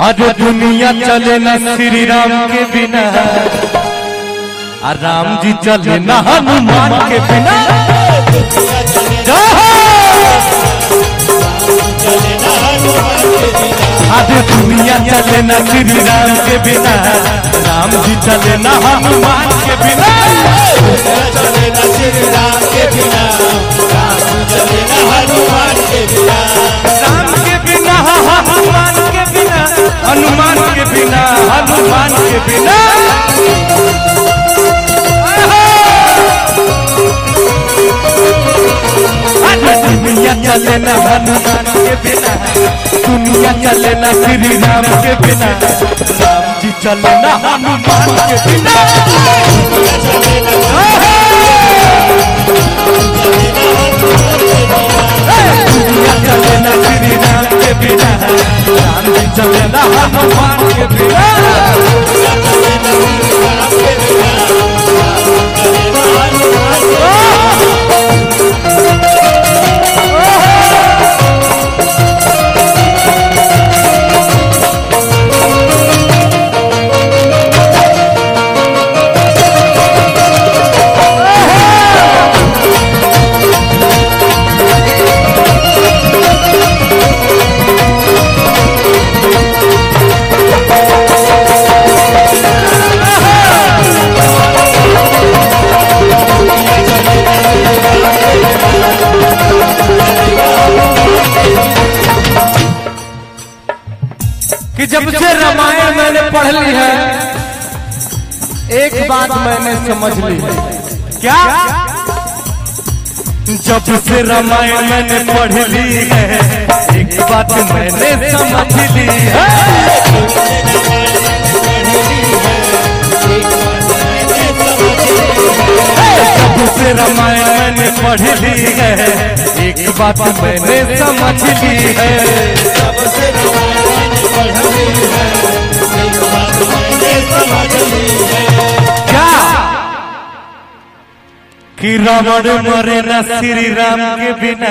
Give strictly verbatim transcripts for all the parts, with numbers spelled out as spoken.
आज दुनिया चले न श्री राम के बिना, और राम जी चले न हनुमान के बिना। आज दुनिया चले न श्री राम के बिना, राम जी चले न हनुमान के बिना। चले न श्री राम के बिना, राम चले न हनुमान के बिना। राम के बिना हनुमान के बिना, हनुमान के बिना हनुमान के बिना। दुनिया चले न हनुमान के बिना, दुनिया चले न श्री राम के बिना, राम जी चले न हनुमान के बिना। दुनिया चले न श्री राम के बिना, राम जी चले न हनुमान के बिना। कि जब से रामायण मैंने पढ़ ली है, एक बात मैंने समझ ली है। क्या? जब से रामायण मैंने पढ़ ली है, एक बात मैंने समझ ली है। जब से रामायण मैंने पढ़ ली है, एक बात मैंने समझ ली है। क्या? कि रावण मरे न श्री राम के बिना,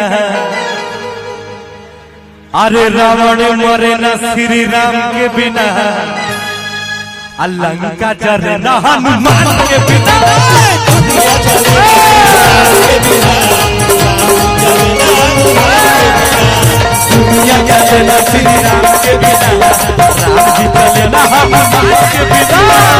अरे रावण मरे न श्री राम के बिना, लंका जरे न हनुमान के बिना। दुनिया चले न श्री राम के बिना, राम जी चले न हनुमान के बिना।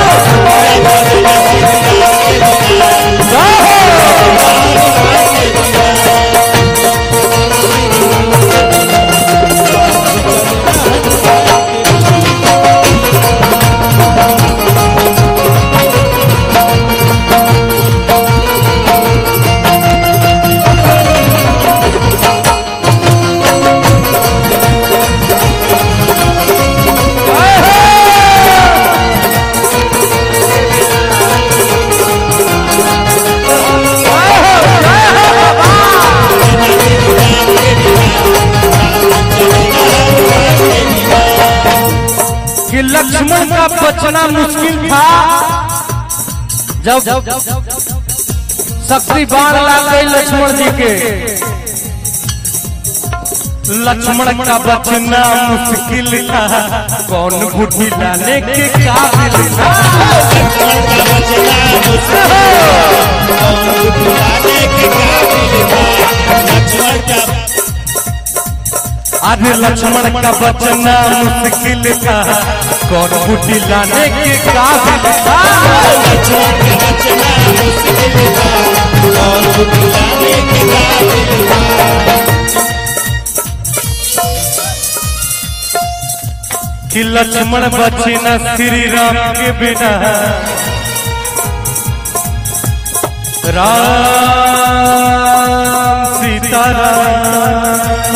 लक्ष्मण का बचना मुश्किल था, जब शक्ति बाण ला गई लक्ष्मण जी के। लक्ष्मण का बचना मुश्किल था, कौन बुद्धि लाने के काबिल था। आज लक्ष्मण का बचना मुश्किल था, कौन बुद्धि लाने के काबिल था। लक्ष्मण का बचना मुश्किल था, कौन बुद्धि लाने के काबिल था। कि लक्ष्मण बचे न श्री राम के बिना, राम सीताराम।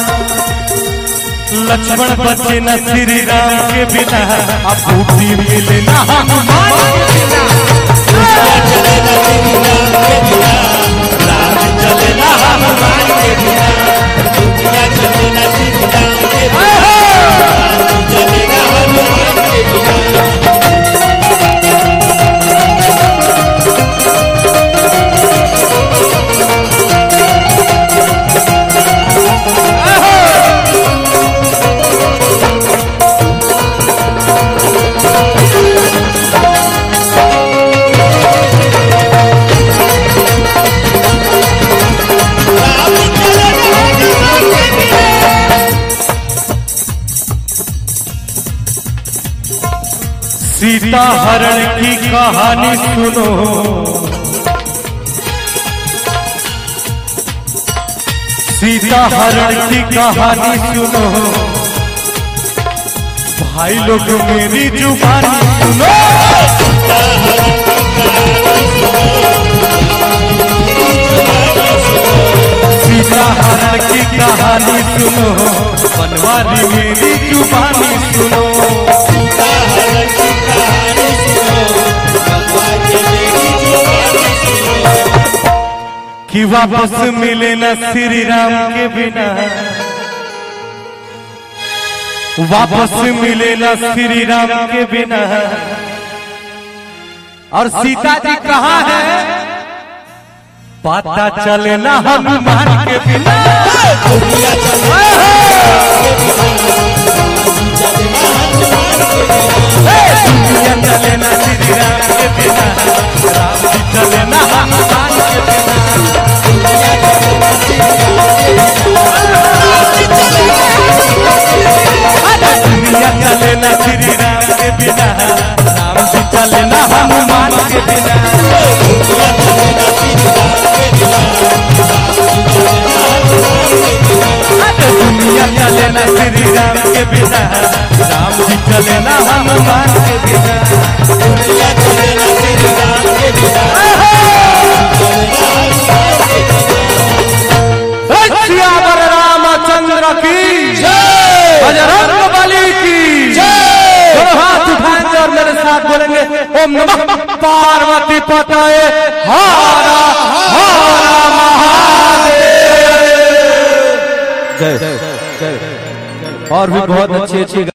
लक्ष्मण बचे न श्री राम के बिना, अब बुद्धि मिले न हनुमान के बिना। चले न श्री राम के बिना, राम चले न हनुमान के बिना। दुनिया चले न श्री राम के बिना, राम चले न हनुमान के बिना। सीता हरण की कहानी सुनो, सीता हरण की कहानी सुनो, भाई लोग मेरी जुबानी सुनो। सीता हरण की कहानी सुनो, बनवारी मेरी जुबानी सुनो। सीता हरण की कहानी सुनो, बनवारी मेरी जुबानी सुनो। कि वापस मिले न श्री राम के बिना, वापस मिले न श्री राम के बिना। और सीता जी कहाँ है, पता चले ना हनुमान के बिना। दुनिया चले दुनिया चले ना श्री राम के बिना, राम जी चले ना हनुमान के बिना। दुनिया चले ना श्री राम के बिना, राम जी चले ना हनुमान के बिना। दुनिया चले ना श्री राम के बिना, राम जी चले ना हनुमान के बिना। दुनिया चले ना श्री राम के बिना। सियावर रामचंद्र की जय, बजरंग बली की जय। दोनों हाथ उठाएंगे और मेरे साथ बोलेंगे ओम नमः पार्वती पतये हर हर महादेव। जय जय। और भी बहुत अच्छी अच्छी